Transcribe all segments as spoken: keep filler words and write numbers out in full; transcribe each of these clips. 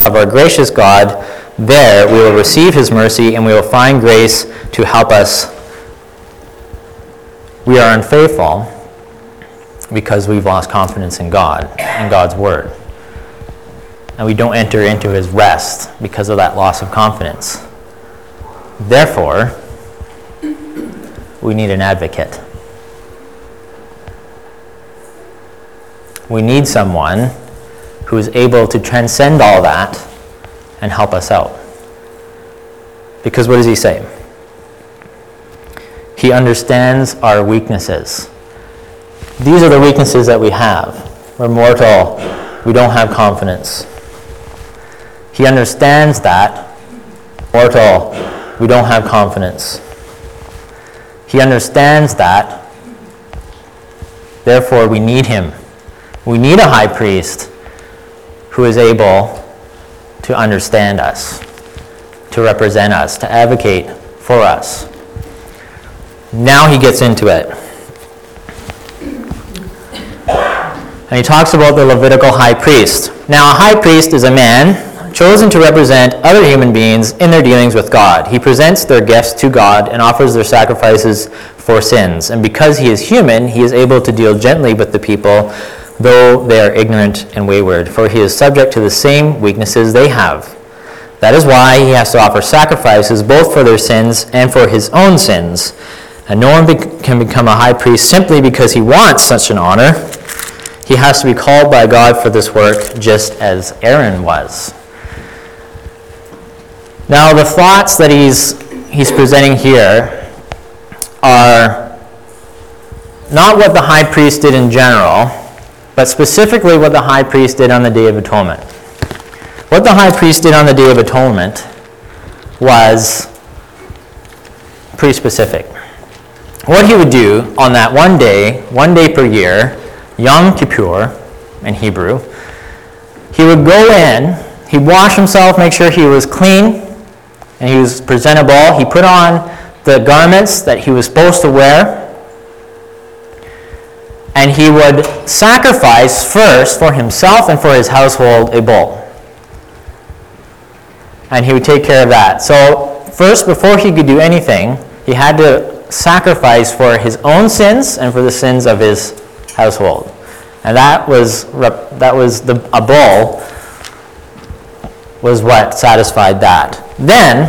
of our gracious God, there we will receive his mercy and we will find grace to help us. We are unfaithful because we've lost confidence in God and God's word. And we don't enter into his rest because of that loss of confidence. Therefore, we need an advocate. We need someone who is able to transcend all that and help us out. Because what does he say? He understands our weaknesses. These are the weaknesses that we have. We're mortal. We don't have confidence. He understands that. Mortal. We don't have confidence. He understands that. Therefore, we need him. We need a high priest who is able to understand us, to represent us, to advocate for us. Now he gets into it. And he talks about the Levitical high priest. Now, a high priest is a man chosen to represent other human beings in their dealings with God. He presents their gifts to God and offers their sacrifices for sins. And because he is human, he is able to deal gently with the people, though they are ignorant and wayward, for he is subject to the same weaknesses they have. That is why he has to offer sacrifices both for their sins and for his own sins. And no one be- can become a high priest simply because he wants such an honor. He has to be called by God for this work, just as Aaron was. Now, the thoughts that he's he's presenting here are not what the high priest did in general, but specifically what the high priest did on the Day of Atonement. What the high priest did on the Day of Atonement was pretty specific. What he would do on that one day, one day per year, Yom Kippur in Hebrew, he would go in, he'd wash himself, make sure he was clean, and he was presentable. He put on the garments that he was supposed to wear, and he would sacrifice first for himself and for his household a bull. And he would take care of that. So first, before he could do anything, he had to sacrifice for his own sins and for the sins of his household. And that was that was the a bull was what satisfied that. Then,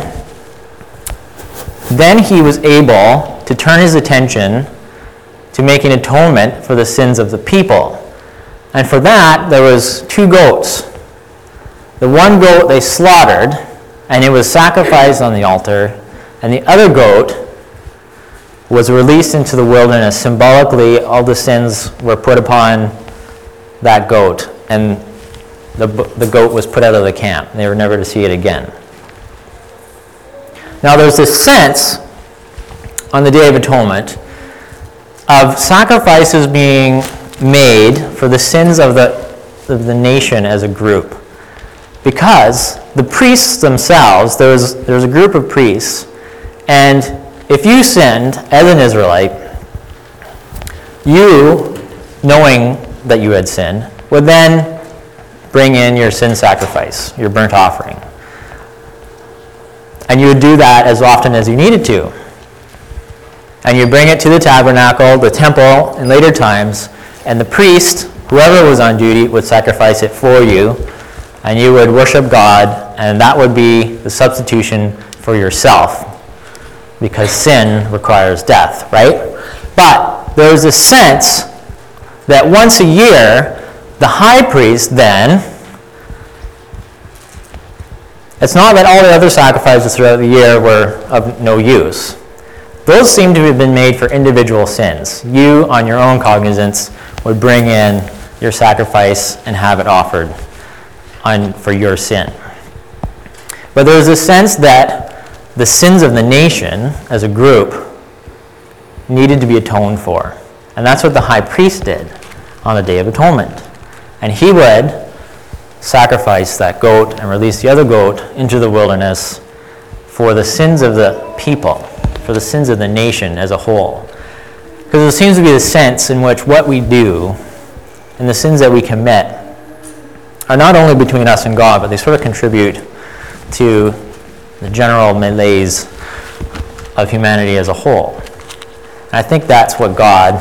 then he was able to turn his attention to making atonement for the sins of the people. And for that, there was two goats. The one goat they slaughtered, and it was sacrificed on the altar, and the other goat was released into the wilderness. Symbolically, all the sins were put upon that goat, and the, the goat was put out of the camp. They were never to see it again. Now, there's this sense on the Day of Atonement of sacrifices being made for the sins of the, of the nation as a group. Because the priests themselves, there was, there was a group of priests, and if you sinned as an Israelite, you, knowing that you had sinned, would then bring in your sin sacrifice, your burnt offering. And you would do that as often as you needed to. And you bring it to the tabernacle, the temple, in later times, and the priest, whoever was on duty, would sacrifice it for you, and you would worship God, and that would be the substitution for yourself, because sin requires death, right? But there's a sense that once a year, the high priest then, it's not that all the other sacrifices throughout the year were of no use. Those seem to have been made for individual sins. You, on your own cognizance, would bring in your sacrifice and have it offered on, for your sin. But there's a sense that the sins of the nation as a group needed to be atoned for. And that's what the high priest did on the Day of Atonement. And he would sacrifice that goat and release the other goat into the wilderness for the sins of the people, for the sins of the nation as a whole. Because there seems to be the sense in which what we do and the sins that we commit are not only between us and God, but they sort of contribute to the general malaise of humanity as a whole. And I think that's what God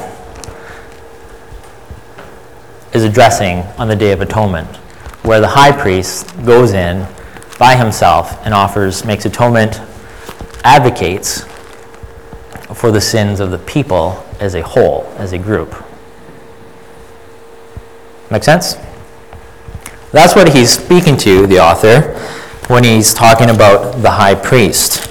is addressing on the Day of Atonement, where the high priest goes in by himself and offers, makes atonement, advocates for the sins of the people as a whole, as a group. Make sense? That's what he's speaking to, the author, when he's talking about the high priest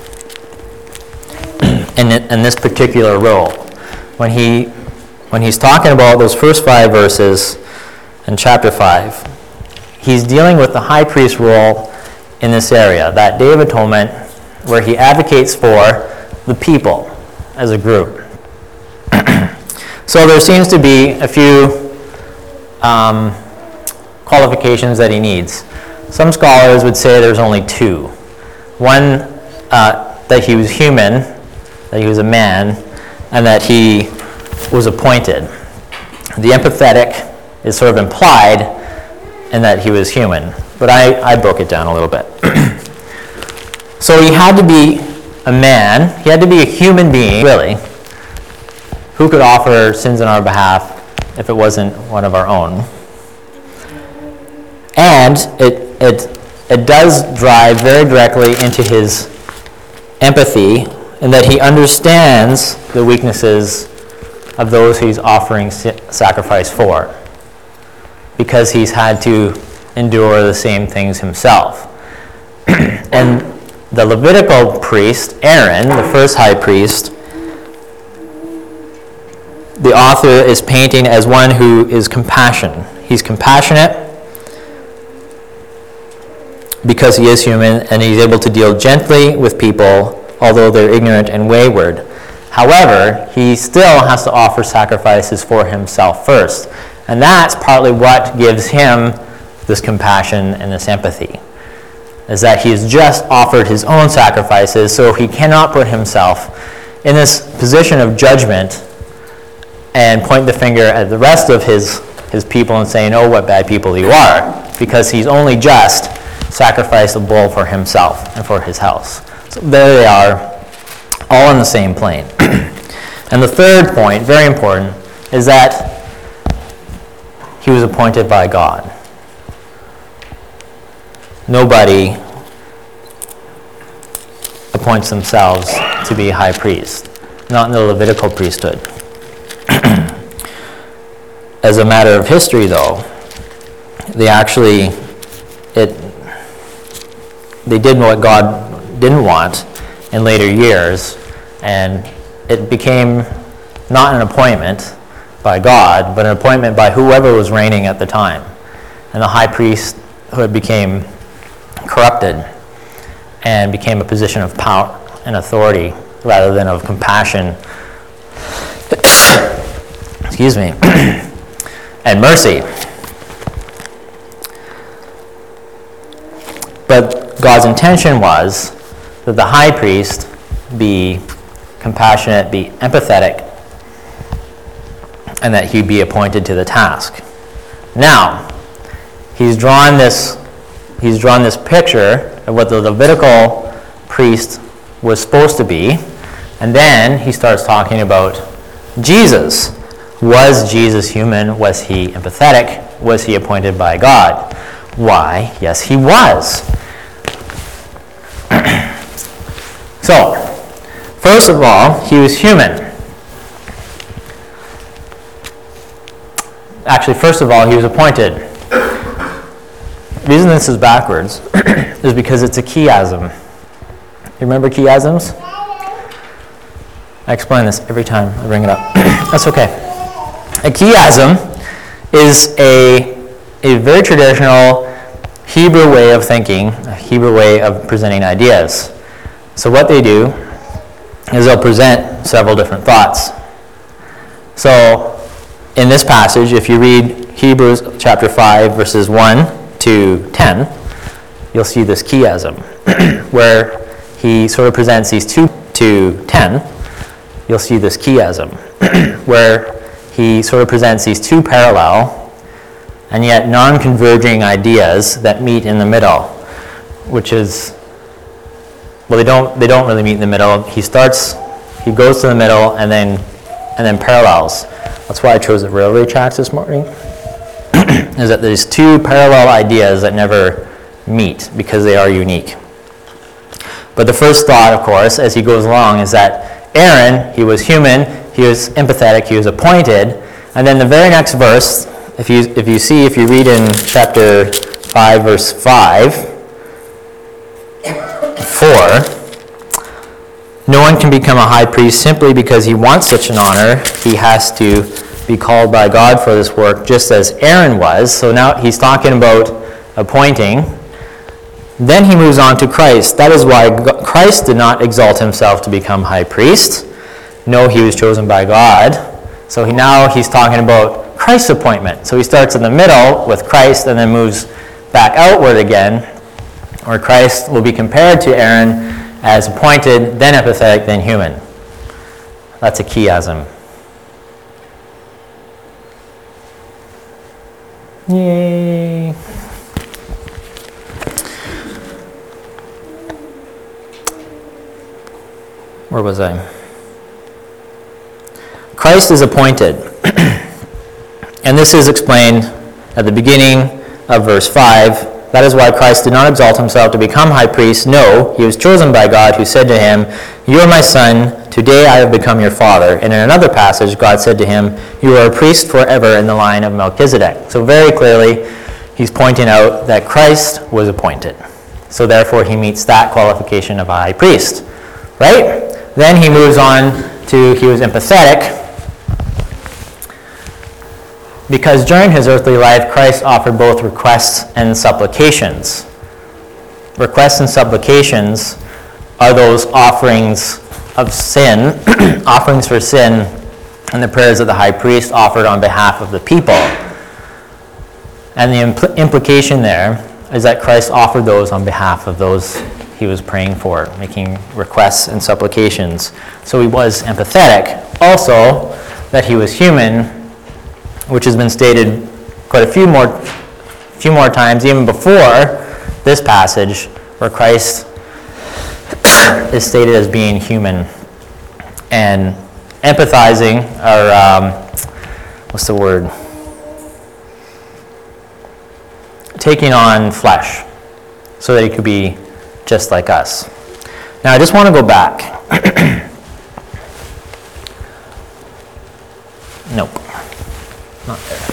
in, in this particular role. When he when he's talking about those first five verses in chapter five, he's dealing with the high priest role in this area, that Day of Atonement, where he advocates for the people as a group. So there seems to be a few um, qualifications that he needs. Some scholars would say there's only two. One, uh, that he was human, that he was a man, and that he was appointed. The empathetic is sort of implied in that he was human, but I, I broke it down a little bit. So he had to be a man, he had to be a human being, really, who could offer sins on our behalf if it wasn't one of our own. And it it it does drive very directly into his empathy, in that he understands the weaknesses of those he's offering sacrifice for, because he's had to endure the same things himself. And the Levitical priest, Aaron, the first high priest, the author is painting as one who is compassionate. He's compassionate because he is human, and he's able to deal gently with people, although they're ignorant and wayward. However, he still has to offer sacrifices for himself first. And that's partly what gives him this compassion and this empathy, is that he has just offered his own sacrifices, so he cannot put himself in this position of judgment and point the finger at the rest of his, his people and saying, oh, what bad people you are, because he's only just sacrificed a bull for himself and for his house. So there they are, all on the same plane. And the third point, very important, is that he was appointed by God. Nobody appoints themselves to be high priest, not in the Levitical priesthood. As a matter of history, though, they actually, it, they did what God didn't want in later years, and it became not an appointment by God, but an appointment by whoever was reigning at the time. And the high priesthood became corrupted and became a position of power and authority rather than of compassion, excuse me, and mercy. But God's intention was that the high priest be compassionate, be empathetic, and that he be appointed to the task. Now, he's drawn this he's drawn this picture of what the Levitical priest was supposed to be, and then he starts talking about Jesus. Was Jesus human? Was he empathetic? Was he appointed by God? Why, yes, he was. So, first of all, he was human. Actually, first of all, he was appointed. The reason this is backwards is because it's a chiasm. You remember chiasms? I explain this every time I bring it up. That's okay. A chiasm is a, a very traditional Hebrew way of thinking, a Hebrew way of presenting ideas. So what they do is they'll present several different thoughts. So in this passage, if you read Hebrews chapter five, verses one to ten, you'll see this chiasm, where he sort of presents these two to ten. You'll see this chiasm, where he sort of presents these two parallel and yet non-converging ideas that meet in the middle, which is, well, they don't they don't really meet in the middle. He starts, he goes to the middle, and then and then parallels. That's why I chose the railway tracks this morning, is that there's two parallel ideas that never meet because they are unique. But the first thought, of course, as he goes along, is that Aaron, he was human, he was empathetic, he was appointed, and then the very next verse, if you if you see, if you read in chapter five, verse five, four, no one can become a high priest simply because he wants such an honor. He has to be called by God for this work, just as Aaron was. So now he's talking about appointing. Then he moves on to Christ. That is why Christ did not exalt himself to become high priest. No, he was chosen by God. So he, now he's talking about Christ's appointment. So he starts in the middle with Christ and then moves back outward again, where Christ will be compared to Aaron as appointed, then empathetic, then human. That's a chiasm. Yay. Where was I? Christ is appointed. And this is explained at the beginning of verse five. That is why Christ did not exalt himself to become high priest. No, he was chosen by God, who said to him, "You are my son, today I have become your father." And in another passage, God said to him, "You are a priest forever in the line of Melchizedek." So very clearly, he's pointing out that Christ was appointed. So therefore, he meets that qualification of a high priest. Right? Then he moves on to, he was empathetic, because during his earthly life, Christ offered both requests and supplications. Requests and supplications are those offerings of sin, offerings for sin, and the prayers that the high priest offered on behalf of the people. And the impl- implication there is that Christ offered those on behalf of those he was praying for, making requests and supplications. So he was empathetic. Also, that he was human, which has been stated quite a few more, few more times, even before this passage, where Christ is stated as being human and empathizing, or um, what's the word? Taking on flesh, so that he could be just like us. Now, I just want to go back. Nope. Not there.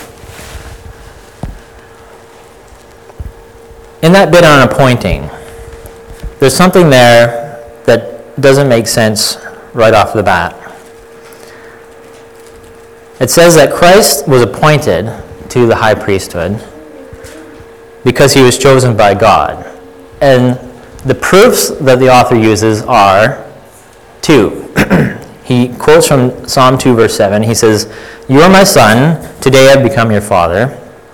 In that bit on appointing, there's something there that doesn't make sense right off the bat. It says that Christ was appointed to the high priesthood because he was chosen by God. And the proofs that the author uses are two. He quotes from Psalm two, verse seven. He says, "You are my son, today I have become your father."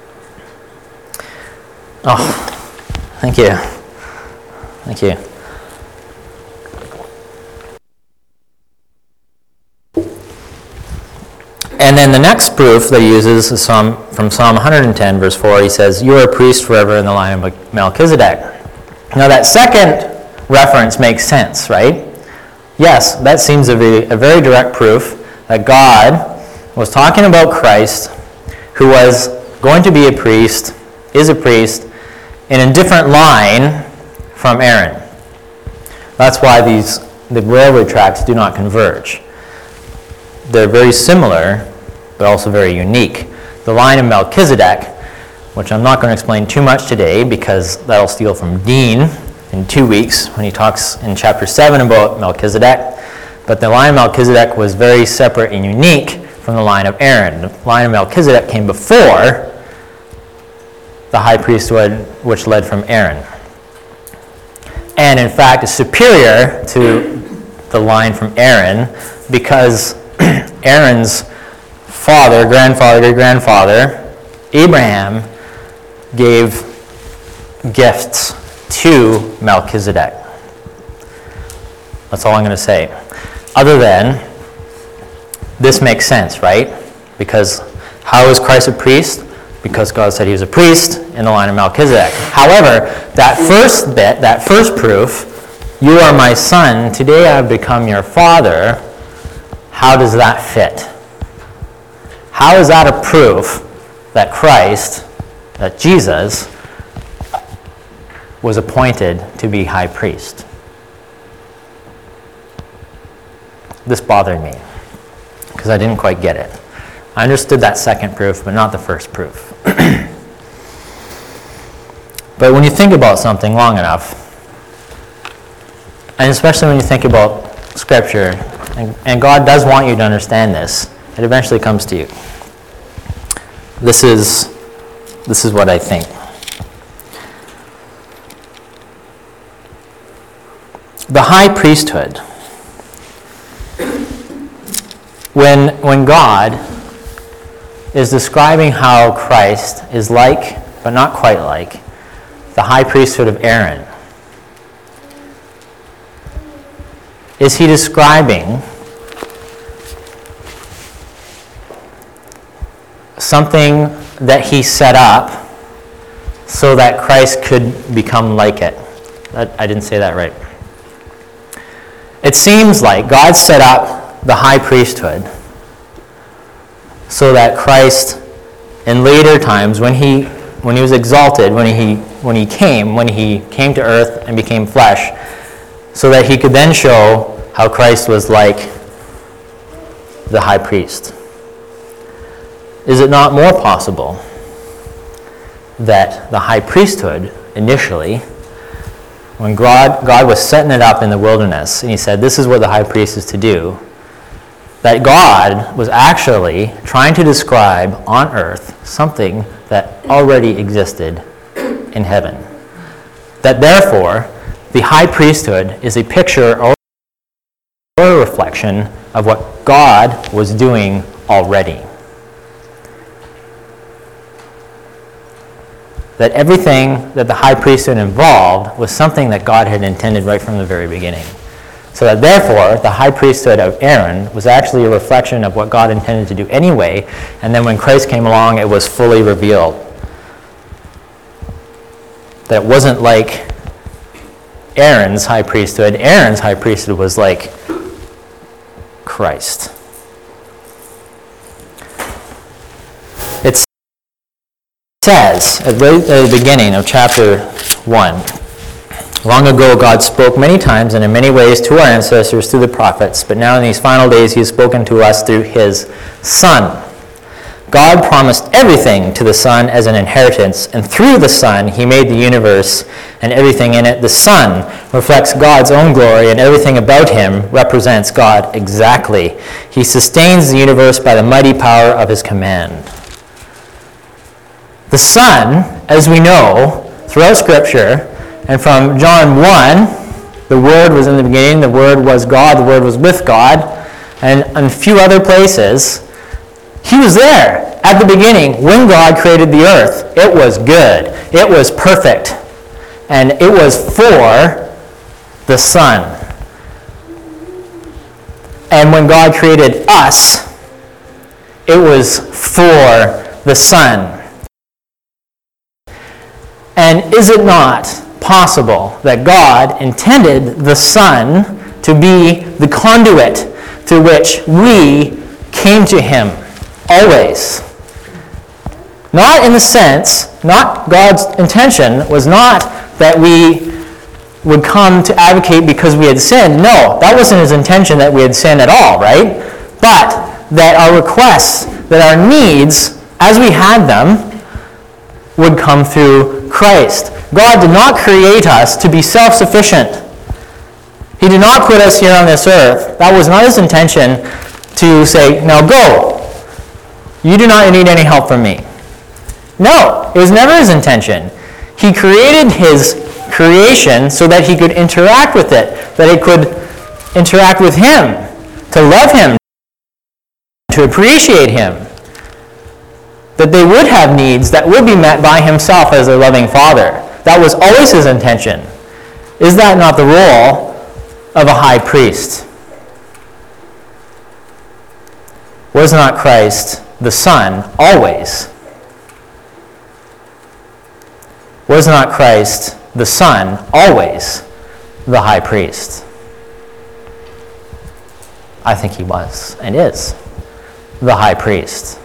Oh, thank you. Thank you. And then the next proof that he uses is Psalm, from Psalm one ten, verse four. He says, "You are a priest forever in the line of Melchizedek." Now that second reference makes sense, right? Yes, that seems to be a very direct proof that God was talking about Christ, who was going to be a priest, is a priest, in a different line from Aaron. That's why these the railway tracks do not converge. They're very similar, but also very unique. The line of Melchizedek, which I'm not going to explain too much today because that'll steal from Dean in two weeks when he talks in chapter seven about Melchizedek. But the line of Melchizedek was very separate and unique from the line of Aaron. The line of Melchizedek came before the high priesthood, which led from Aaron. And in fact, is superior to the line from Aaron because Aaron's father, grandfather, great-grandfather, Abraham, gave gifts to Melchizedek. That's all I'm going to say. Other than, this makes sense, right? Because how is Christ a priest? because God said he was a priest in the line of Melchizedek. However, that first bit, that first proof, you are my son, today I have become your father, how does that fit? How is that a proof that Christ, that Jesus, was appointed to be high priest? This bothered me because I didn't quite get it. I understood that second proof, but not the first proof. But when you think about something long enough, and especially when you think about Scripture, and, and God does want you to understand this, it eventually comes to you. This is, this is what I think. The high priesthood, when, when God is describing how Christ is like, but not quite like, the high priesthood of Aaron, is he describing something that he set up so that Christ could become like it? That, I didn't say that right. It seems like God set up the high priesthood so that Christ, in later times, when he when he was exalted, when he when he came, when he came to earth and became flesh, so that he could then show how Christ was like the high priest. Is it not more possible that the high priesthood, initially, when God, God was setting it up in the wilderness, and he said, this is what the high priest is to do, that God was actually trying to describe on earth something that already existed in heaven. That therefore, the high priesthood is a picture or a reflection of what God was doing already. That everything that the high priesthood involved was something that God had intended right from the very beginning. So that therefore, the high priesthood of Aaron was actually a reflection of what God intended to do anyway, and then when Christ came along, it was fully revealed. That it wasn't like Aaron's high priesthood. Aaron's high priesthood was like Christ. It says, at the beginning of chapter one, long ago God spoke many times and in many ways to our ancestors through the prophets, but now in these final days he has spoken to us through his Son. God promised everything to the Son as an inheritance, and through the Son he made the universe and everything in it. The Son reflects God's own glory, and everything about him represents God exactly. He sustains the universe by the mighty power of his command. The Son, as we know throughout Scripture, and from John one, the Word was in the beginning, the Word was God, the Word was with God, and in a few other places, he was there at the beginning when God created the earth. It was good. It was perfect. And it was for the Son. And when God created us, it was for the Son. And is it not possible that God intended the Son to be the conduit through which we came to him always? Not in the sense, not God's intention was not that we would come to advocate because we had sinned. No, that wasn't his intention that we had sinned at all, right? But that our requests, that our needs, as we had them, would come through Christ. God did not create us to be self-sufficient. He did not put us here on this earth. That was not his intention to say, now go. You do not need any help from me. No, it was never his intention. He created his creation so that he could interact with it, that it could interact with him, to love him, to appreciate him, that they would have needs that would be met by himself as their loving Father. That was always his intention. Is that not the role of a high priest? Was not Christ the Son always Was not Christ, the Son, always the high priest? I think he was and is the high priest.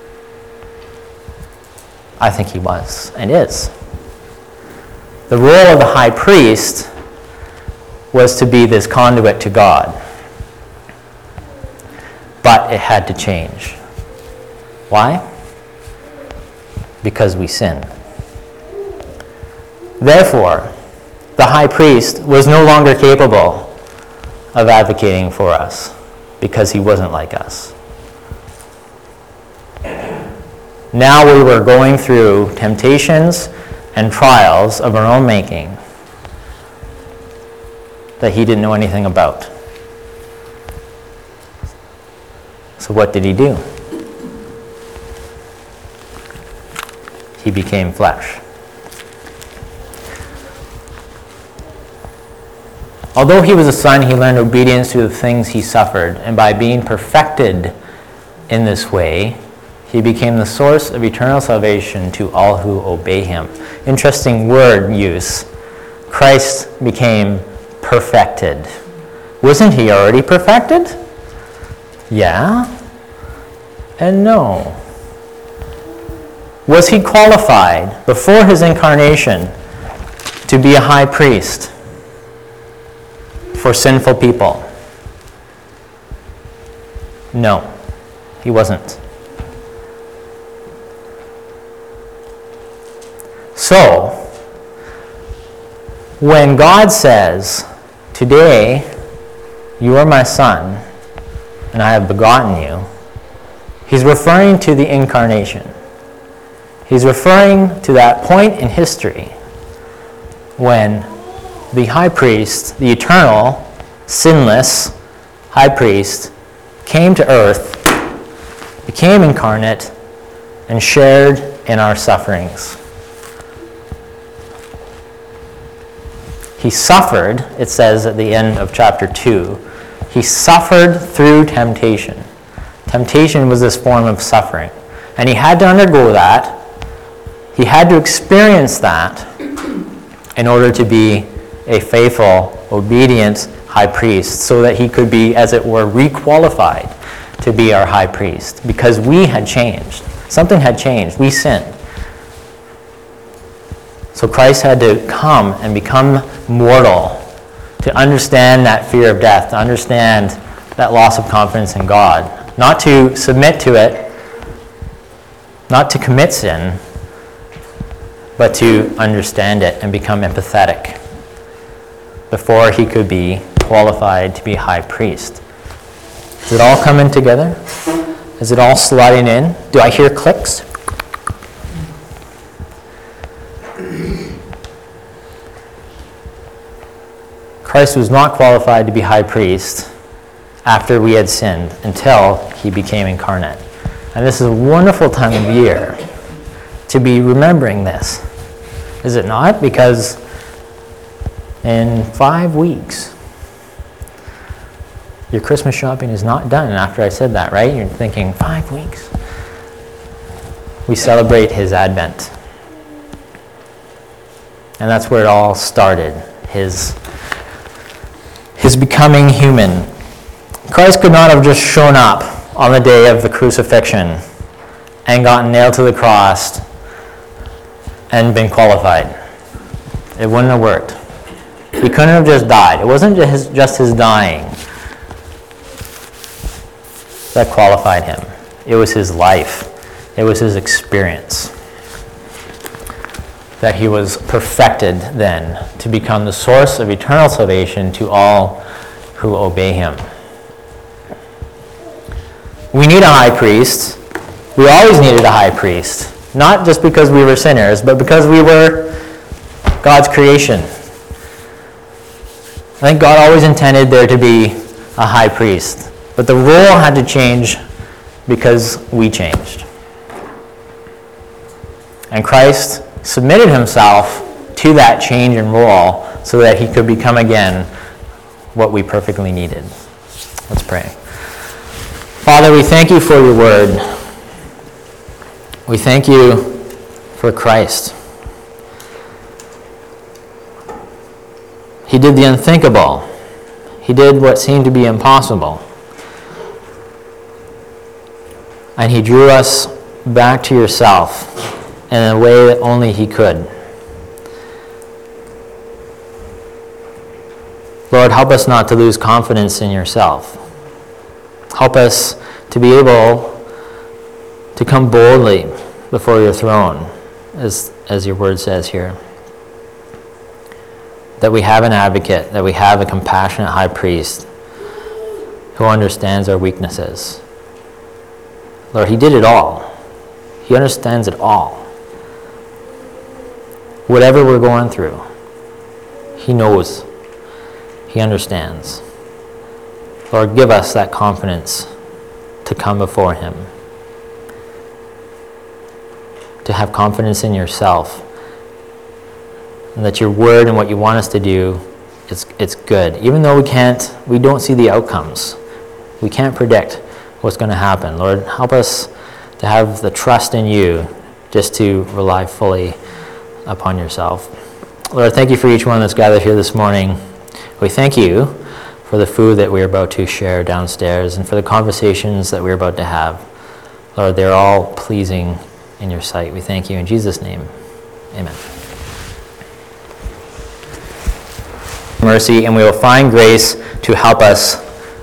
I think he was and is. The role of the high priest was to be this conduit to God. But it had to change. Why? Because we sinned. Therefore, the high priest was no longer capable of advocating for us because he wasn't like us. Now we were going through temptations and trials of our own making that he didn't know anything about. So what did he do? He became flesh. Although he was a son, he learned obedience through the things he suffered, and by being perfected in this way, he became the source of eternal salvation to all who obey him. Interesting word use. Christ became perfected. Wasn't he already perfected? Yeah and no. Was he qualified before his incarnation to be a high priest for sinful people? No, he wasn't. So, when God says, "Today you are my son, and I have begotten you," he's referring to the incarnation. He's referring to that point in history when the high priest, the eternal, sinless high priest, came to earth, became incarnate, and shared in our sufferings. He suffered, it says at the end of chapter two, he suffered through temptation. Temptation was this form of suffering. And he had to undergo that. He had to experience that in order to be a faithful, obedient high priest, so that he could be, as it were, requalified to be our high priest, because we had changed. Something had changed. We sinned. So Christ had to come and become mortal to understand that fear of death, to understand that loss of confidence in God, not to submit to it, not to commit sin, but to understand it and become empathetic before he could be qualified to be high priest. Is it all coming together? Is it all sliding in? Do I hear clicks? Christ was not qualified to be high priest after we had sinned until he became incarnate. And this is a wonderful time of year to be remembering this. Is it not? Because in five weeks, your Christmas shopping is not done after I said that, right? You're thinking, five weeks? We celebrate his advent. And that's where it all started, his, his becoming human. Christ could not have just shown up on the day of the crucifixion and gotten nailed to the cross and been qualified. It wouldn't have worked. He couldn't have just died. It wasn't just his, just his dying that qualified him. It was his life. It was his experience that he was perfected then to become the source of eternal salvation to all who obey him. We need a high priest. We always needed a high priest. Not just because we were sinners, but because we were God's creation. I think God always intended there to be a high priest. But the role had to change because we changed. And Christ submitted himself to that change in role so that he could become again what we perfectly needed. Let's pray. Father, we thank you for your word. We thank you for Christ. He did the unthinkable. He did what seemed to be impossible. And he drew us back to yourself in a way that only he could. Lord, help us not to lose confidence in yourself. Help us to be able to come boldly before your throne, as, as your word says here. That we have an advocate, that we have a compassionate high priest who understands our weaknesses. Lord, he did it all. He understands it all. Whatever we're going through, he knows. He understands. Lord, give us that confidence to come before him. To have confidence in yourself. And that your word and what you want us to do, it's, it's good. Even though we can't, we don't see the outcomes. We can't predict what's going to happen. Lord, help us to have the trust in you just to rely fully upon yourself. Lord, thank you for each one that's gathered here this morning. We thank you for the food that we're about to share downstairs and for the conversations that we're about to have. Lord, they're all pleasing in your sight. We thank you in Jesus' name. Amen. Mercy, and we will find grace to help us